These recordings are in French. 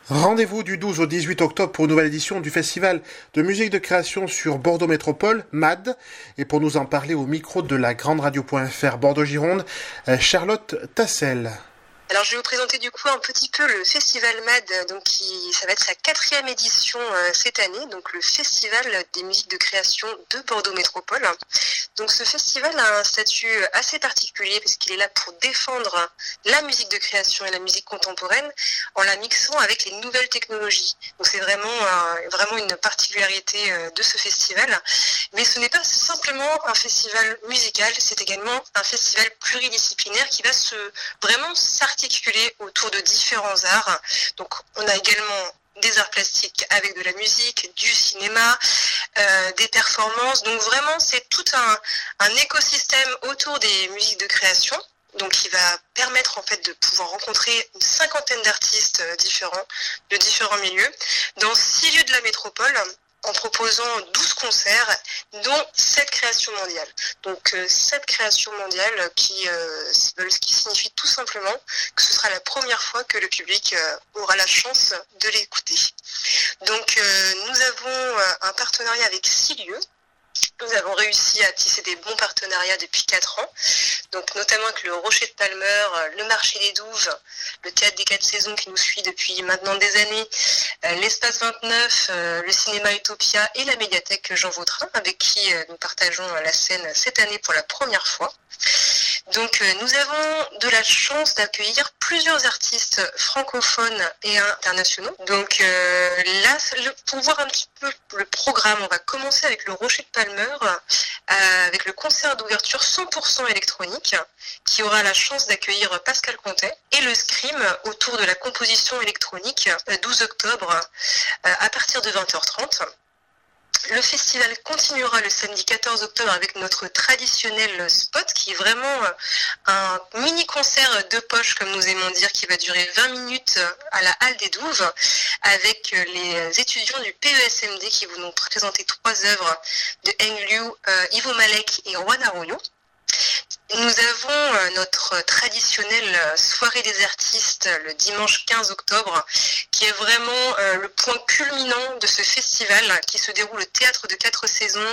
Rendez-vous du 12 au 18 octobre pour une nouvelle édition du Festival de musique de création sur Bordeaux Métropole, MAD. Et pour nous en parler au micro de la Grande Radio.fr Bordeaux-Gironde, Charlotte Tassel. Alors je vais vous présenter du coup un petit peu le Festival MAD, donc ça va être sa 4e édition cette année, donc le Festival des musiques de création de Bordeaux Métropole. Donc ce festival a un statut assez particulier parce qu'il est là pour défendre la musique de création et la musique contemporaine en la mixant avec les nouvelles technologies. Donc c'est vraiment une particularité de ce festival. Mais ce n'est pas simplement un festival musical, c'est également un festival pluridisciplinaire qui va vraiment s'articuler autour de différents arts. Donc on a également des arts plastiques avec de la musique, du cinéma, des performances. Donc vraiment c'est tout un écosystème autour des musiques de création. Donc qui va permettre en fait de pouvoir rencontrer une 50aine d'artistes différents, de différents milieux, dans 6 lieux de la métropole, en proposant 12 concerts, dont 7 créations mondiales. Donc 7 créations mondiales qui signifie tout simplement que ce sera la première fois que le public aura la chance de l'écouter. Donc nous avons un partenariat avec 6 lieux. Nous avons réussi à tisser des bons partenariats depuis 4 ans, donc notamment avec le Rocher de Palmeur, le Marché des Douves, le Théâtre des 4 Saisons qui nous suit depuis maintenant des années, l'Espace 29, le Cinéma Utopia et la Médiathèque Jean Vautrin, avec qui nous partageons la scène cette année pour la première fois. Donc nous avons de la chance d'accueillir plusieurs artistes francophones et internationaux. Donc là, pour voir un petit peu le programme, on va commencer avec le Rocher de Palmeur, avec le concert d'ouverture 100% électronique, qui aura la chance d'accueillir Pascal Contet, et le Scream autour de la composition électronique, 12 octobre, à partir de 20h30. Le festival continuera le samedi 14 octobre avec notre traditionnel spot qui est vraiment un mini-concert de poche, comme nous aimons dire, qui va durer 20 minutes à la Halle des Douves avec les étudiants du PESMD qui vont nous présenter 3 œuvres de Heng Liu, Ivo Malek et Juan Arroyo. Nous avons notre traditionnelle soirée des artistes le dimanche 15 octobre, qui est vraiment le point culminant de ce festival qui se déroule au Théâtre de 4 Saisons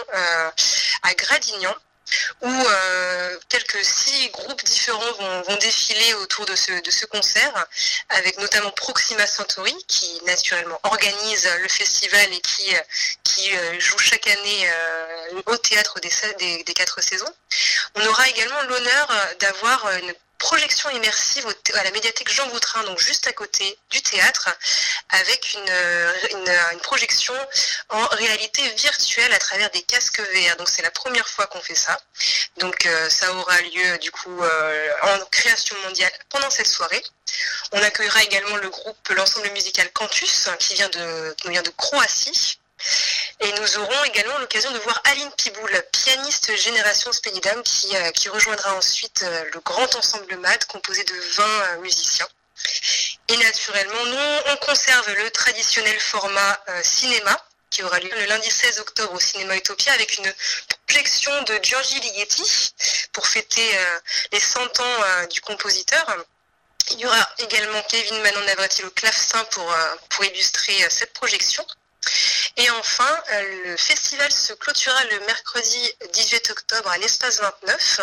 à Gradignan, où quelques 6 groupes différents vont défiler autour de ce concert, avec notamment Proxima Centauri, qui naturellement organise le festival et qui joue chaque année au Théâtre des 4 Saisons. On aura également l'honneur d'avoir une projection immersive à la médiathèque Jean Vautrin, donc juste à côté du théâtre, avec une projection en réalité virtuelle à travers des casques VR. Donc c'est la première fois qu'on fait ça. Donc ça aura lieu du coup en création mondiale pendant cette soirée. On accueillera également l'ensemble musical Cantus, qui nous vient de Croatie. Et nous aurons également l'occasion de voir Aline Piboul, pianiste Génération Spénidam, qui rejoindra ensuite le grand ensemble MAD composé de 20 musiciens. Et naturellement, nous, on conserve le traditionnel format cinéma, qui aura lieu le lundi 16 octobre au Cinéma Utopia, avec une projection de Giorgi Ligeti pour fêter les 100 ans du compositeur. Il y aura également Kevin Manon Navratil au clavecin pour illustrer cette projection. Et enfin, le festival se clôturera le mercredi 18 octobre à l'Espace 29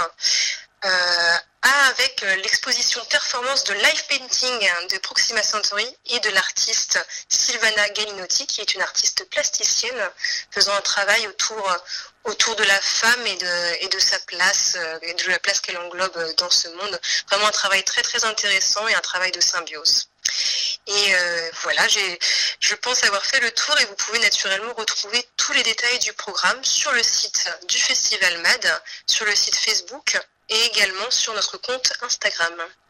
avec l'exposition performance de live painting de Proxima Centauri et de l'artiste Silvana Galinotti, qui est une artiste plasticienne faisant un travail autour de la femme et de sa place, et de la place qu'elle englobe dans ce monde. Vraiment un travail très très intéressant et un travail de symbiose. Et voilà, je pense avoir fait le tour et vous pouvez naturellement retrouver tous les détails du programme sur le site du Festival MAD, sur le site Facebook et également sur notre compte Instagram.